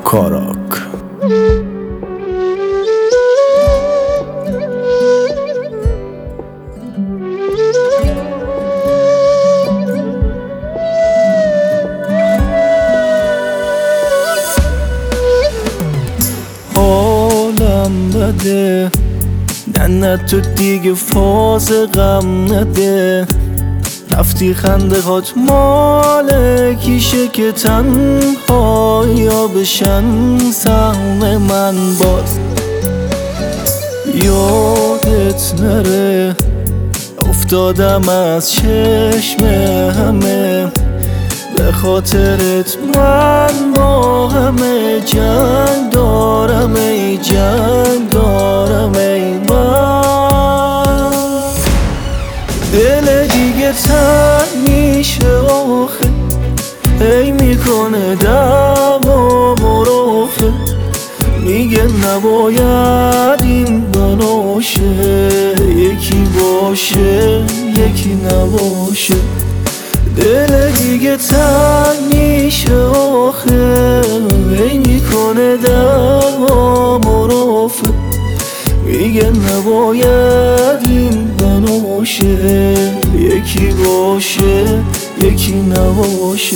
کاراک. حالم بده، نه تو دیگه فاز غم نده. رفتی خنده هات مال کیشه که تنهایی ها بشن سهم من. باز یادت نره افتادم از چشم همه، به خاطرت من با همه جنگ دارم، ای جنگ دارم ای من. دل دیگه تنگ میشه آخه، ای میکنه دعوا مرافه. میگه نباید این بناشه، یکی باشه یکی نباشه. دل دیگه تنگ میشه آخه، ای میکنه دعوا مرافه. میگه نباید این بناشه، یکی باشه یکی نباشه.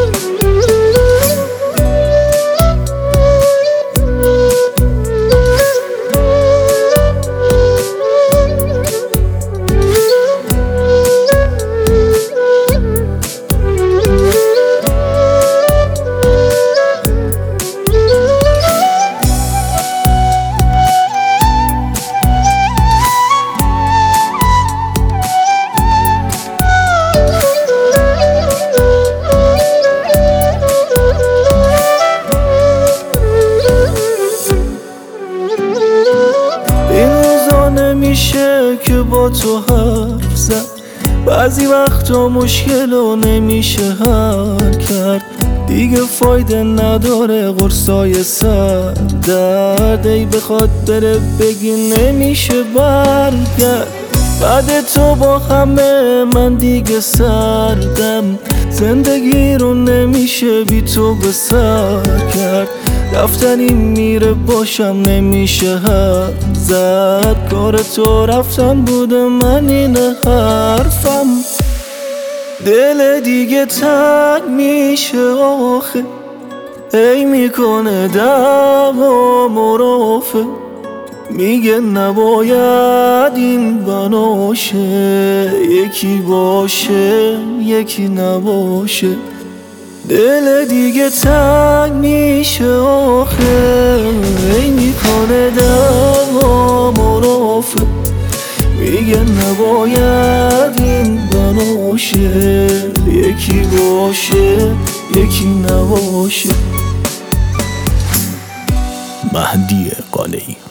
نمیشه که با تو حرف زد، بعضی وقتا مشکلو نمیشه حل کرد. دیگه فایده نداره قرصای سر درد، ای بخواد بره بگی نمیشه برگرد. بعد تو با همه من دیگه سردم، زندگی رو نمیشه بی تو به سر کرد. رفتنی میره باشم نمیشه حرف زد، کار تو رفتن بوده من این حرفم. دل دیگه تنگ میشه آخه، ای میکنه دعوا مرافه. میگه نباید این بناشه، یکی باشه یکی نباشه. دل دیگه تنگ میشه آخه، ای میکنه دعوا مرافه. میگه نباید این بناشه، یکی باشه یکی نباشه. مهدی قانعی.